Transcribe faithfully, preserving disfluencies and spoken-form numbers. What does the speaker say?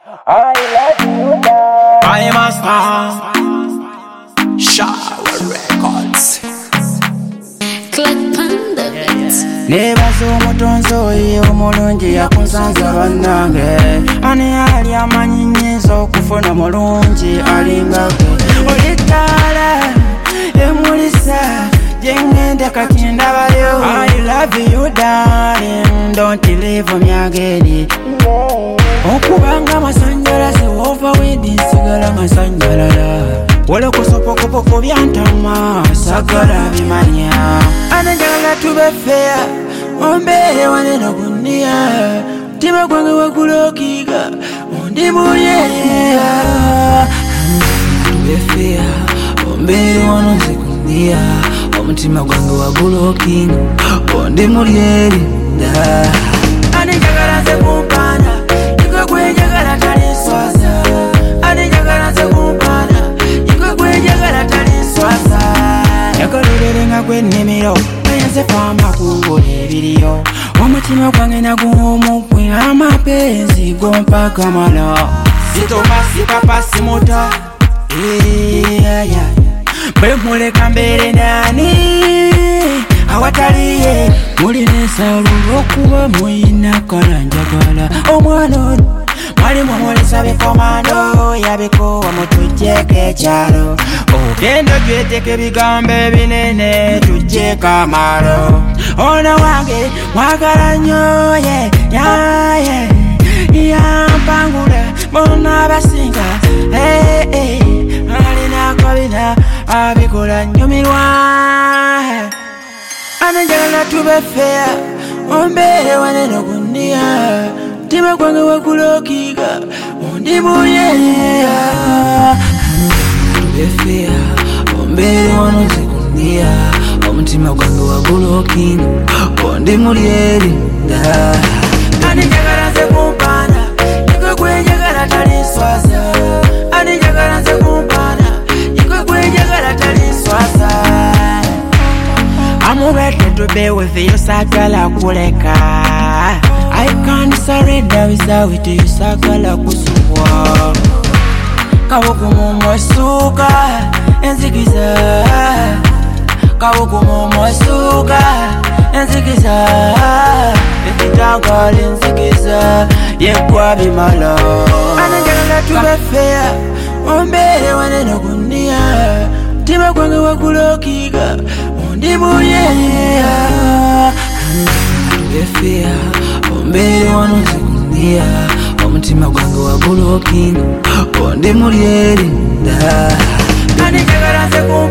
I love you, darling. I'm a star. Shower Records. Click Panda Beats. Nebaza omutonzi oyo omulungi yakunsanza bannange ani ali amanyi nnyinza okufuna mulungi alinga gwe oli ttaala emulisa gye ŋŋenda kati ndabayo I love you darling don't leave me again okubanga masanjalaze wova wedi nsigala nga sanjalala wole kusopokopoko byantama sagala bimanya ananjagala tube fair ombeere waneno kunia mutima gwange wagulokiga ondibulye tube fair ombeere wano nze kunia omutima gwange wagulokinga ondimulyeri nda ananjagala nze kumpana ikwe gwenjagala talinswaza ananjagala nze kumpana yakolelerenga gwennimiro nayenze famba kungula ebiriyo omutima gwange naguwomugwe amapenzi gompagamala sitomasipa simuta bwe muleka mbeere nani awataliye mulina ensalo lwokuba muyina kalanjagala omwana ono mwali mumulisa bikomando yabikowa mutujjeko ekyalo ogenda gyeteka ebigambo ebinene tujjeko amalo ono wange mwagala nnyo ye yaye yampangula bonna abasinga alinako bina abikola nnyumirwa ananjagala tube fair ombeere waneno kunia mutima gwange wagulokiga ondibulye tube fair ombeere wano nze kunia omutima gwange wagulokinga ondimulyeri nda ananjagala nze kumpana ikwe gwenjagala talinswaza ananjagala nze kumpana ikwe gwenjagala talinswaza amubedde tube weveyo sagala kuleka I can't surrender without you sagala kusubwa kabuku mumwasuka enzikiza kabuku mumwasuka enzikiza ekitangala enzikiza yegwa bimala ananjagala tube fair ombeere waneno kunia mutima gwange wagulokiga ondibulye tube fair ombeere wano nze kunia omutima gwange wagulokinga ondimulyeri nda ananjagala nze